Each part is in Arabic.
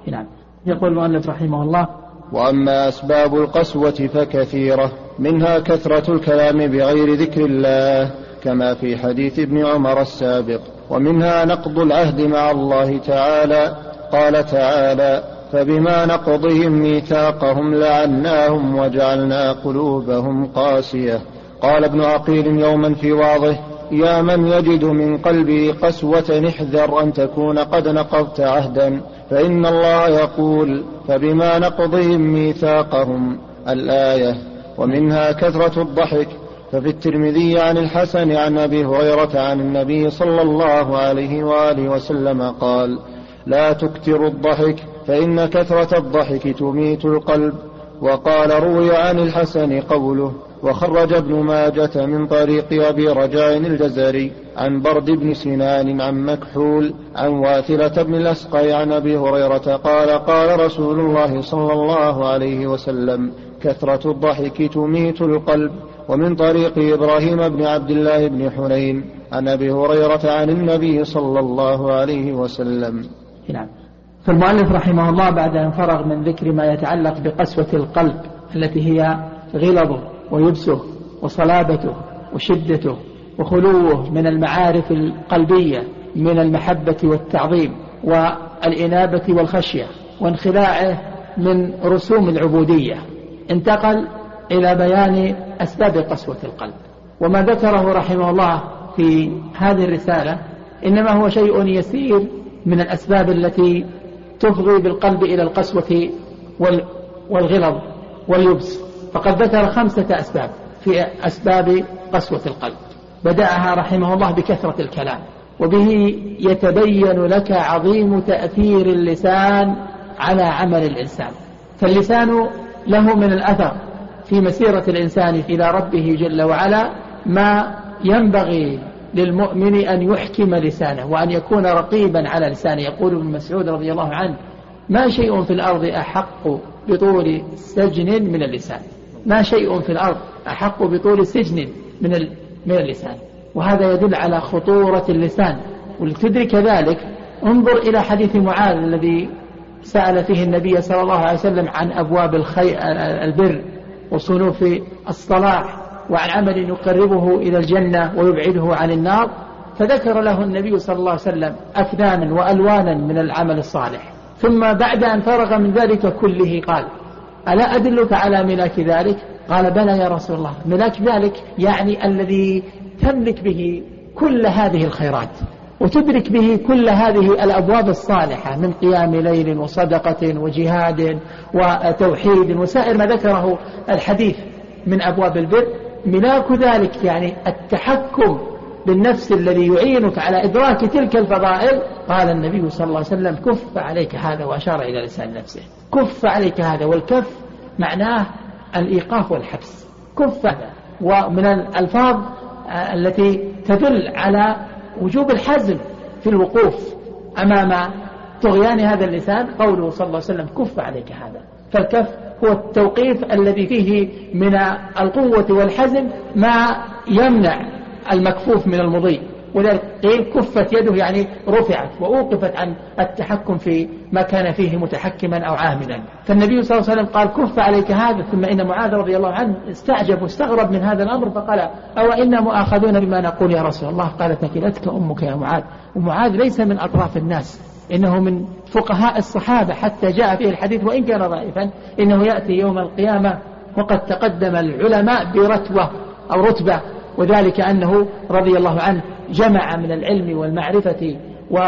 نعم. يقول المؤلف رحمه الله: وأما أسباب القسوة فكثيرة، منها كثرة الكلام بغير ذكر الله كما في حديث ابن عمر السابق، ومنها نقض العهد مع الله تعالى. قال تعالى: فبما نقضهم ميثاقهم لعناهم وجعلنا قلوبهم قاسية. قال ابن عقيل يوما في وعظه: يا من يجد من قلبه قسوة احذر أن تكون قد نقضت عهدا، فإن الله يقول: فبما نقضهم ميثاقهم، الآية. ومنها كثرة الضحك، ففي الترمذي عن الحسن عن أبي هريرة عن النبي صلى الله عليه وآله وسلم قال: لا تكثروا الضحك فإن كثرة الضحك تميت القلب. وقال: روي عن الحسن قوله. وخرج ابن ماجة من طريق أبي رجاء الجزري عن برد بن سنان عن مكحول عن واثلة بن الأسقى عن أبي هريرة قال: قال رسول الله صلى الله عليه وسلم: كثرة الضحك تميت القلب. ومن طريق إبراهيم بن عبد الله بن حنين عن أبي هريرة عن النبي صلى الله عليه وسلم. نعم. فالمؤلف رحمه الله بعد أن فرغ من ذكر ما يتعلق بقسوة القلب التي هي غلظه ويبسه وصلابته وشدته وخلوه من المعارف القلبية من المحبة والتعظيم والإنابة والخشية وانخلاعه من رسوم العبودية، انتقل إلى بيان أسباب قسوة القلب. وما ذكره رحمه الله في هذه الرسالة إنما هو شيء يسير من الأسباب التي تفضي بالقلب إلى القسوة والغلظ واليبس. فقد ذكر 5 أسباب في أسباب قسوة القلب. بدأها رحمه الله بكثرة الكلام، وبه يتبين لك عظيم تأثير اللسان على عمل الإنسان. فاللسان له من الأثر في مسيرة الإنسان إلى ربه جل وعلا ما ينبغي للمؤمن أن يحكم لسانه وأن يكون رقيبا على لسانه. يقول ابن مسعود رضي الله عنه: ما شيء في الأرض أحق بطول سجن من اللسان. ما شيء في الأرض أحق بطول سجن من اللسان. وهذا يدل على خطورة اللسان. ولتدرك ذلك انظر إلى حديث معاذ الذي سأل فيه النبي صلى الله عليه وسلم عن أبواب البر وصنوف الصلاح وعن عمل يقربه إلى الجنة ويبعده عن النار، فذكر له النبي صلى الله عليه وسلم أفنانا وألوانا من العمل الصالح. ثم بعد أن فرغ من ذلك كله قال: ألا أدلك على ملاك ذلك؟ قال: بلى يا رسول الله. ملاك ذلك يعني الذي تملك به كل هذه الخيرات وتدرك به كل هذه الأبواب الصالحة من قيام ليل وصدقة وجهاد وتوحيد وسائر ما ذكره الحديث من أبواب البر. ملاك ذلك يعني التحكم بالنفس الذي يعينك على إدراك تلك الفضائل. قال النبي صلى الله عليه وسلم: كف عليك هذا، وأشار إلى لسان نفسه. كف عليك هذا، والكف معناه الإيقاف والحبس. كف هذا. ومن الألفاظ التي تدل على وجوب الحزم في الوقوف أمام طغيان هذا اللسان قوله صلى الله عليه وسلم: كف عليك هذا. فالكف هو التوقيف الذي فيه من القوة والحزم ما يمنع المكفوف من المضي. ولذلك قيل كفت يده يعني رفعت وأوقفت عن التحكم في ما كان فيه متحكما أو عاملا. فالنبي صلى الله عليه وسلم قال: كف عليك هذا. ثم إن معاذ رضي الله عنه استعجب واستغرب من هذا الأمر فقال: أو إنا مؤاخذون بما نقول يا رسول الله؟ قال: ثكلتك أمك يا معاذ. ومعاذ ليس من أطراف الناس، إنه من فقهاء الصحابة، حتى جاء فيه الحديث وإن كان ضعيفا إنه يأتي يوم القيامة وقد تقدم العلماء برتوة أو رتبة، وذلك أنه رضي الله عنه جمع من العلم والمعرفة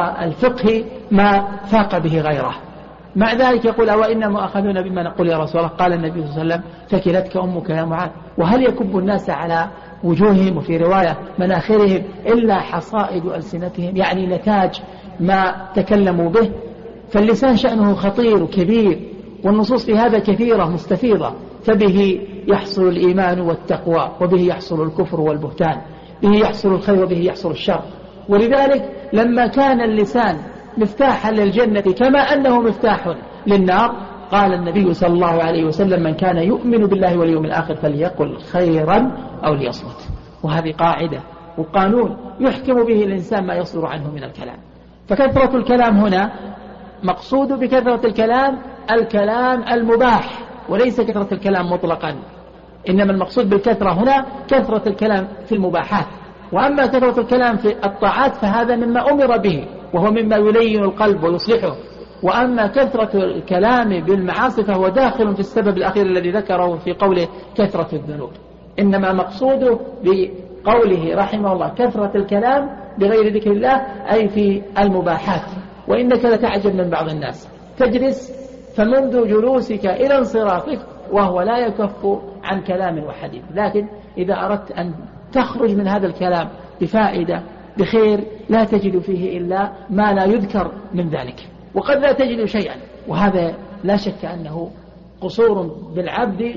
والفقه ما فاق به غيره. مع ذلك يقول: أو إنا مؤاخذون بما نقول يا رسول الله؟ قال النبي صلى الله عليه وسلم: ثكلتك أمك يا معاذ. وهل يكب الناس على وجوههم وفي رواية مناخرهم إلا حصائد ألسنتهم، يعني نتاج ما تكلموا به؟ فاللسان شأنه خطير وكبير، والنصوص في هذا كثيرة مستفيضة. فبه يحصل الإيمان والتقوى، وبه يحصل الكفر والبهتان، به يحصل الخير وبه يحصل الشر. ولذلك لما كان اللسان مفتاحا للجنة كما أنه مفتاح للنار، قال النبي صلى الله عليه وسلم: من كان يؤمن بالله واليوم الآخر فليقل خيرا أو ليصمت. وهذه قاعدة وقانون يحكم به الإنسان ما يصدر عنه من الكلام. فكثرة الكلام هنا مقصود بكثرة الكلام الكلام المباح وليس كثرة الكلام مطلقا، إنما المقصود بالكثرة هنا كثرة الكلام في المباحات. وأما كثرة الكلام في الطاعات فهذا مما أمر به وهو مما يلين القلب ويصلحه. وأما كثرة الكلام بالمعاصي فهو داخل في السبب الأخير الذي ذكره في قوله كثرة الذنوب. إنما مقصوده بقوله رحمه الله كثرة الكلام بغير ذكر الله أي في المباحات. وإنك لتعجب من بعض الناس تجلس فمنذ جلوسك إلى انصرافك وهو لا يكف عن كلام وحديث، لكن إذا أردت أن تخرج من هذا الكلام بفائدة بخير لا تجد فيه إلا ما لا يذكر من ذلك، وقد لا تجد شيئا. وهذا لا شك أنه قصور بالعبد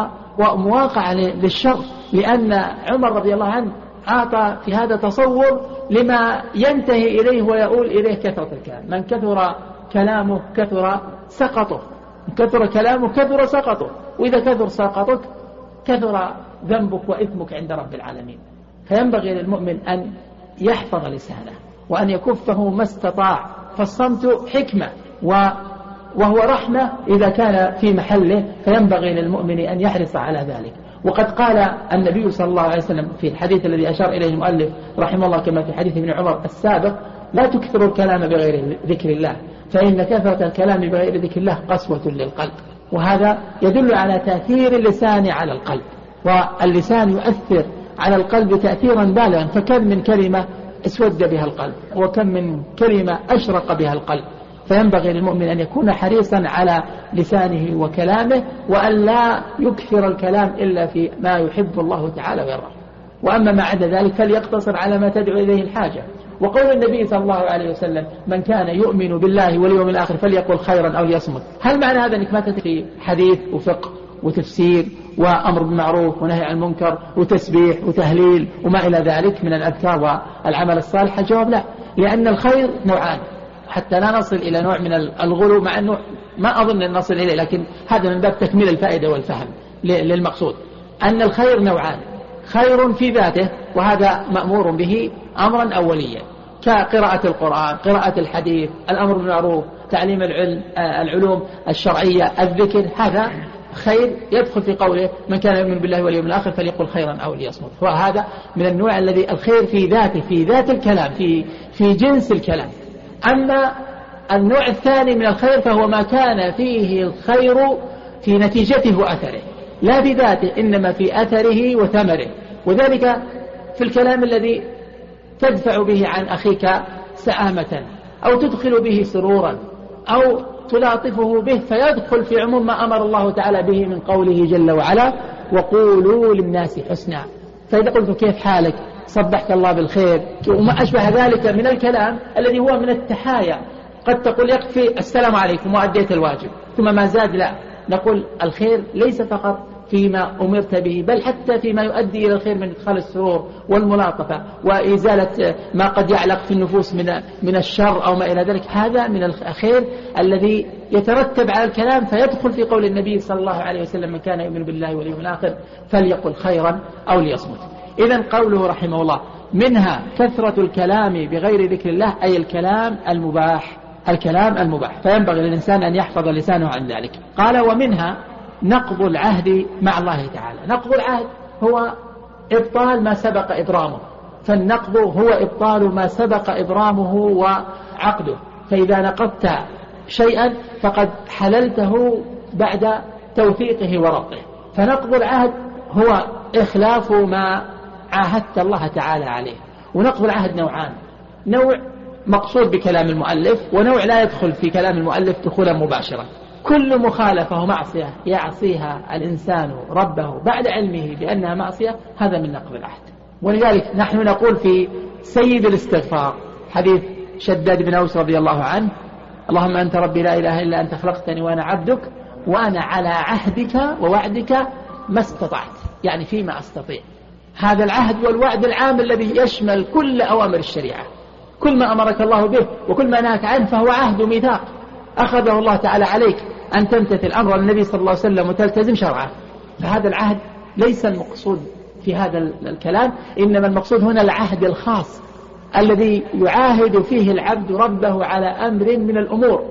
ومواقع للشر، لأن عمر رضي الله عنه أعطى في هذا تصور لما ينتهي إليه ويؤول إليه كثرة الكلام. من كثر كلامه كثر سقطه، كثر كلامه كثر سقطه، وإذا كثر سقطك كثر ذنبك وإثمك عند رب العالمين. فينبغي للمؤمن أن يحفظ لسانه وأن يكفه ما استطاع، فالصمت حكمة وهو رحمة إذا كان في محله، فينبغي للمؤمن أن يحرص على ذلك. وقد قال النبي صلى الله عليه وسلم في الحديث الذي أشار إليه المؤلف رحمه الله كما في حديث ابن عمر السابق: لا تكثروا الكلام بغير ذكر الله فإن كثرة الكلام بغير ذكر الله قسوة للقلب. وهذا يدل على تأثير اللسان على القلب، واللسان يؤثر على القلب تأثيرا بالغا، فكم من كلمة اسود بها القلب وكم من كلمة أشرق بها القلب. فينبغي للمؤمن أن يكون حريصا على لسانه وكلامه، وأن لا يكثر الكلام إلا في ما يحب الله تعالى ويرضى، وأما ما عدا ذلك فليقتصر على ما تدعو إليه الحاجة. وقول النبي صلى الله عليه وسلم: من كان يؤمن بالله واليوم الآخر فليقل خيرا أو ليصمت. هل معنى هذا أنك ما تتكي حديث وفقه وتفسير وأمر بالمعروف ونهي عن المنكر وتسبيح وتهليل وما إلى ذلك من الأذكار والعمل الصالح؟ الجواب لا، لأن الخير نوعان، حتى لا نصل إلى نوع من الغلو، مع أنه ما أظن أن نصل إليه، لكن هذا من باب تكميل الفائدة والفهم للمقصود. أن الخير نوعان: خير في ذاته وهذا مأمور به أمرا أوليا كقراءة القرآن، قراءة الحديث، الأمر بالمعروف، تعليم العلوم الشرعية، الذكر، هذا خير يدخل في قوله: من كان يؤمن بالله واليوم الآخر فليقل خيرا أو ليصمت. وهذا من النوع الذي الخير في ذاته، في ذات الكلام، في جنس الكلام. أما النوع الثاني من الخير فهو ما كان فيه الخير في نتيجته وأثره، لا في ذاته إنما في أثره وثمره، وذلك في الكلام الذي تدفع به عن أخيك سآمة أو تدخل به سرورا أو تلاطفه به، فيدخل في عموم ما أمر الله تعالى به من قوله جل وعلا: وقولوا للناس حسنا. فإذا قلت كيف حالك، صبحك الله بالخير، وما أشبه ذلك من الكلام الذي هو من التحايا، قد تقول يكفي السلام عليكم وأديت الواجب، ثم ما زاد لا، نقول الخير ليس فقط فيما أمرت به، بل حتى فيما يؤدي إلى الخير من إدخال السرور والملاطفة وإزالة ما قد يعلق في النفوس من الشر أو ما إلى ذلك. هذا من الخير الذي يترتب على الكلام، فيدخل في قول النبي صلى الله عليه وسلم: من كان يؤمن بالله واليوم الآخر فليقل خيرا أو ليصمت. إذن قوله رحمه الله: منها كثرة الكلام بغير ذكر الله، أي الكلام المباح، الكلام المباح، فينبغي للإنسان أن يحفظ لسانه عن ذلك. قال: ومنها نقض العهد مع الله تعالى. نقض العهد هو إبطال ما سبق إبرامه، فالنقض هو إبطال ما سبق إبرامه وعقده، فإذا نقضت شيئا فقد حللته بعد توثيقه وربطه. فنقض العهد هو إخلاف ما عاهدت الله تعالى عليه. ونقض العهد نوعان: نوع مقصود بكلام المؤلف، ونوع لا يدخل في كلام المؤلف دخولا مباشرا. كل مخالفة ومعصية يعصيها الإنسان ربه بعد علمه بأنها معصية، هذا من نقض العهد. ولذلك نحن نقول في سيد الاستغفار حديث شداد بن أوس رضي الله عنه: اللهم أنت ربي لا إله إلا أنت خلقتني وأنا عبدك وأنا على عهدك ووعدك ما استطعت، يعني فيما أستطيع. هذا العهد والوعد العام الذي يشمل كل أوامر الشريعة، كل ما أمرك الله به وكل ما نهاك عنه فهو عهد وميثاق أخذه الله تعالى عليك أن تمتثل أمر النبي صلى الله عليه وسلم وتلتزم شرعه. فهذا العهد ليس المقصود في هذا الكلام، إنما المقصود هنا العهد الخاص الذي يعاهد فيه العبد ربه على أمر من الأمور،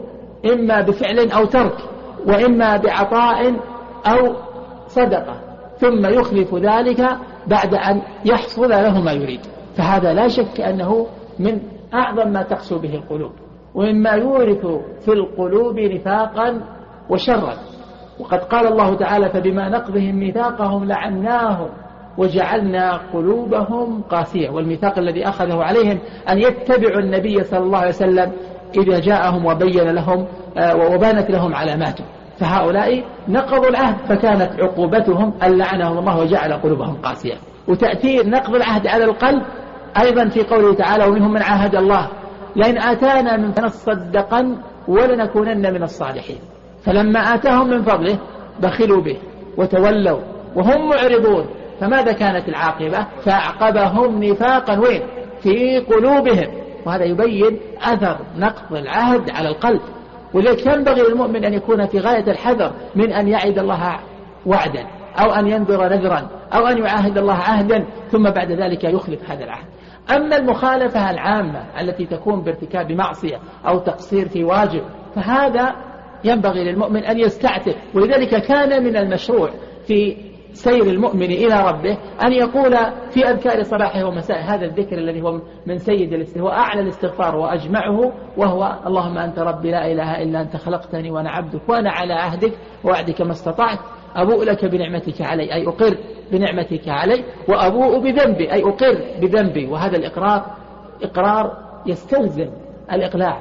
إما بفعل أو ترك، وإما بعطاء أو صدقة، ثم يخلف ذلك بعد أن يحصل له ما يريد. فهذا لا شك أنه من أعظم ما تقسو به القلوب، ومما يورث في القلوب نفاقا وشرا. وقد قال الله تعالى: فبما نقضهم ميثاقهم لعناهم وجعلنا قلوبهم قاسية. والميثاق الذي أخذه عليهم أن يتبعوا النبي صلى الله عليه وسلم إذا جاءهم وبين لهم وبانت لهم علاماته. فهؤلاء نقضوا العهد، فكانت عقوبتهم أن لعنهم الله وجعل قلوبهم قاسية. وتأثير نقض العهد على القلب أيضا في قوله تعالى: ومنهم من عاهد الله لئن آتانا من فضله لنصدقن ولنكونن من الصالحين. فلما آتاهم من فضله بخلوا به وتولوا وهم معرضون. فماذا كانت العاقبة؟ فأعقبهم نفاقا وين؟ في قلوبهم. وهذا يبين أثر نقض العهد على القلب. ولذلك ينبغي للمؤمن أن يكون في غاية الحذر من أن يعد الله وعدا أو أن ينذر نذرا أو أن يعاهد الله عهدا ثم بعد ذلك يخلف هذا العهد. أما المخالفة العامة التي تكون بارتكاب معصية أو تقصير في واجب، فهذا ينبغي للمؤمن أن يستعتب. ولذلك كان من المشروع في سير المؤمن إلى ربه أن يقول في أذكار صباحه ومساء هذا الذكر الذي هو من سيد هو أعلى الاستغفار وأجمعه، وهو: اللهم أنت ربي لا إله إلا أنت خلقتني وأنا عبدك وأنا على عهدك ووعدك ما استطعت، أبوء لك بنعمتك علي، أي أقر بنعمتك علي، وأبوء بذنبي، أي أقر بذنبي. وهذا الإقرار إقرار يستلزم الإقلاع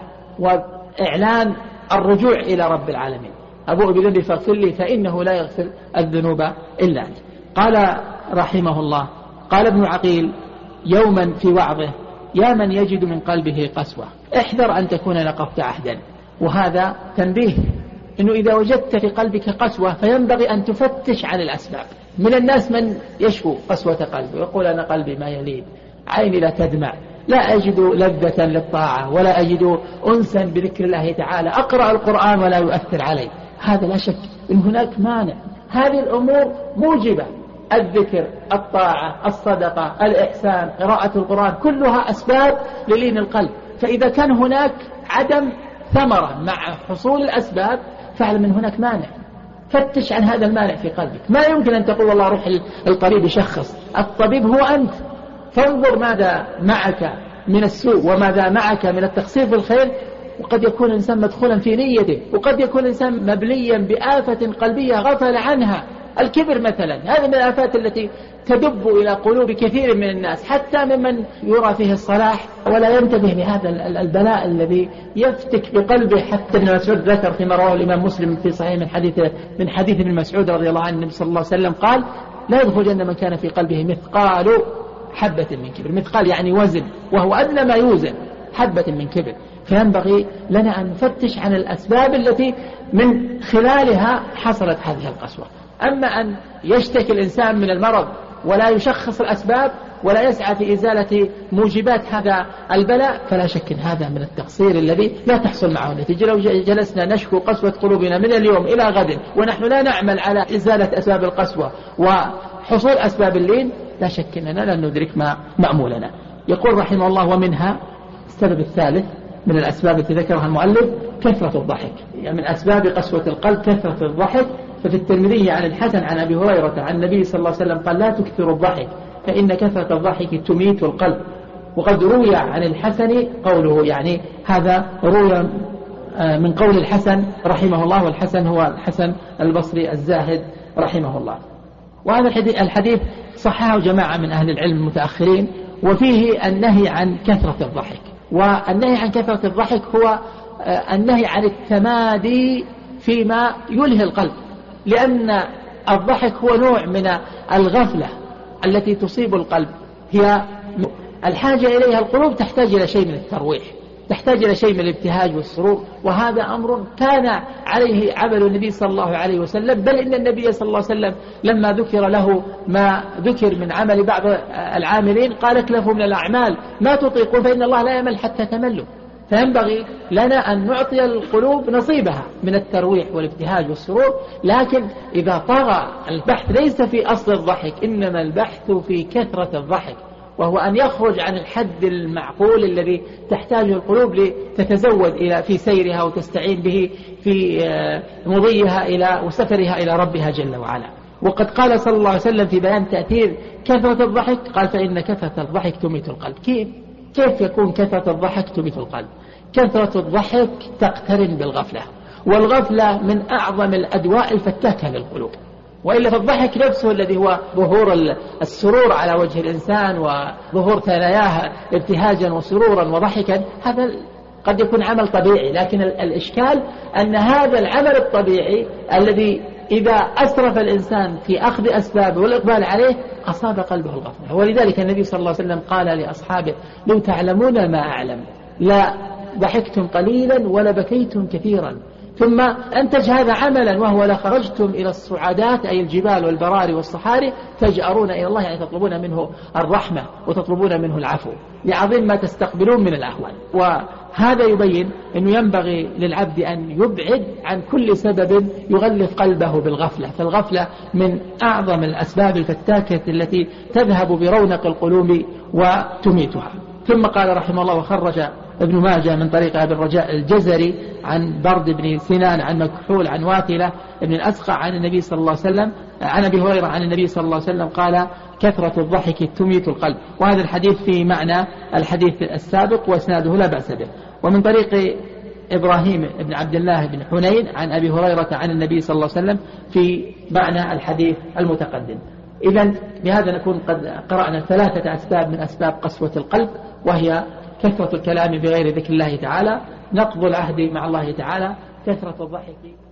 وإعلان الرجوع إلى رب العالمين. أبوء بذنبي فاغفر لي فإنه لا يغفر الذنوب إلا أنت. قال رحمه الله: قال ابن عقيل يوما في وعظه: يا من يجد من قلبه قسوة احذر أن تكون نقضت عهدا. وهذا تنبيه إنه إذا وجدت في قلبك قسوة فينبغي أن تفتش عن الأسباب. من الناس من يشكو قسوة قلبه ويقول: أنا قلبي ما يلين، عيني لا تدمع، لا أجد لذة للطاعة ولا أجد أنسا بذكر الله تعالى، أقرأ القرآن ولا يؤثر علي. هذا لا شك إن هناك مانع. هذه الأمور موجبة: الذكر، الطاعة، الصدقة، الإحسان، قراءة القرآن، كلها أسباب للين القلب. فإذا كان هناك عدم ثمرة مع حصول الأسباب فعلا من هناك مانع. فتش عن هذا المانع في قلبك. ما يمكن أن تقول والله روح الطبيب يشخص. الطبيب هو أنت، فانظر ماذا معك من السوء وماذا معك من التقصير في الخير. وقد يكون الإنسان مدخولا في نيته، وقد يكون الإنسان مبليا بآفة قلبية غفل عنها. الكبر مثلا، هذه من الآفات التي تدب إلى قلوب كثير من الناس، حتى ممن يرى فيه الصلاح ولا ينتبه لهذا البلاء الذي يفتك بقلبه. حتى ابن مسعود ذكر فيما رواه الإمام مسلم في صحيح من حديث ابن مسعود رضي الله عنه النبي صلى الله عليه وسلم قال: لا يدخل الجنة من كان في قلبه مثقال حبة من كبر. مثقال يعني وزن، وهو أدنى ما يوزن، حبة من كبر. فينبغي لنا أن نفتش عن الأسباب التي من خلالها حصلت هذه القسوة. أما أن يشتكي الإنسان من المرض ولا يشخص الأسباب ولا يسعى في إزالة موجبات هذا البلاء فلا شك أن هذا من التقصير الذي لا تحصل معه نتيجة. لو جلسنا نشكو قسوة قلوبنا من اليوم إلى غد ونحن لا نعمل على إزالة أسباب القسوة وحصول أسباب اللين لا شك أننا لن ندرك ما مأمولنا. يقول رحمه الله: ومنها السبب الثالث من الأسباب التي ذكرها المؤلف كثرة الضحك. يعني من أسباب قسوة القلب كثرة الضحك. ففي الترمذي عن الحسن عن أبي هريرة عن النبي صلى الله عليه وسلم قال: لا تكثروا الضحك فإن كثرة الضحك تميت القلب. وقد روي عن الحسن قوله، يعني هذا روي من قول الحسن رحمه الله، والحسن هو الحسن البصري الزاهد رحمه الله. وهذا الحديث صححه جماعة من أهل العلم المتأخرين، وفيه النهي عن كثرة الضحك. والنهي عن كثرة الضحك هو النهي عن التمادي فيما يلهي القلب، لأن الضحك هو نوع من الغفلة التي تصيب القلب، هي الحاجة إليها القلوب تحتاج إلى شيء من الترويح، تحتاج إلى شيء من الابتهاج والسرور. وهذا أمر كان عليه عمل النبي صلى الله عليه وسلم، بل إن النبي صلى الله عليه وسلم لما ذكر له ما ذكر من عمل بعض العاملين قال: اكلفوا من الأعمال ما تطيقون فإن الله لا يمل حتى تملوا. فينبغي لنا أن نعطي القلوب نصيبها من الترويح والابتهاج والسرور. لكن إذا طغى البحث ليس في أصل الضحك، إنما البحث في كثرة الضحك. وهو أن يخرج عن الحد المعقول الذي تحتاجه القلوب لتتزود في سيرها وتستعين به في مضيها وسفرها إلى ربها جل وعلا. وقد قال صلى الله عليه وسلم في بيان تأثير كثرة الضحك، قال فإن كثرة الضحك تميت القلب. كيف يكون كثرة الضحك تميت القلب؟ كثرة الضحك تقترن بالغفلة، والغفلة من أعظم الأدواء الفتاكة للقلوب. وإلا فالضحك نفسه الذي هو ظهور السرور على وجه الإنسان وظهور ثناياه ابتهاجا وسرورا وضحكا، هذا قد يكون عمل طبيعي، لكن الإشكال أن هذا العمل الطبيعي الذي إذا أسرف الإنسان في أخذ أسبابه والإقبال عليه أصاب قلبه الغفلة. ولذلك النبي صلى الله عليه وسلم قال لأصحابه: لو تعلمون ما أعلم لا ضحكتم قليلا ولا بكيتم كثيرا. ثم أنتج هذا عملا، وهو لخرجتم إلى الصعادات أي الجبال والبراري والصحاري تجأرون إلى الله، يعني تطلبون منه الرحمة وتطلبون منه العفو لعظيم ما تستقبلون من الأهوال. وهذا يبين أنه ينبغي للعبد أن يبعد عن كل سبب يغلف قلبه بالغفلة، فالغفلة من أعظم الأسباب الفتاكة التي تذهب برونق القلوب وتميتها. ثم قال رحمه الله: وخرج ابن ماجه من طريق أبي الرجاء الجزري عن برد بن سنان عن مكحول عن واثلة بن الأسقع عن النبي صلى الله عليه وسلم عن أبي هريرة عن النبي صلى الله عليه وسلم قال: كثرة الضحك تميت القلب. وهذا الحديث في معنى الحديث السابق وإسناده لا بأس به. ومن طريق إبراهيم بن عبد الله بن حنين عن أبي هريرة عن النبي صلى الله عليه وسلم في معنى الحديث المتقدم. إذن بهذا نكون قد قرأنا 3 أسباب من أسباب قسوة القلب، وهي كثرة الكلام بغير ذكر الله تعالى، نقض العهد مع الله تعالى، كثرة الضحك.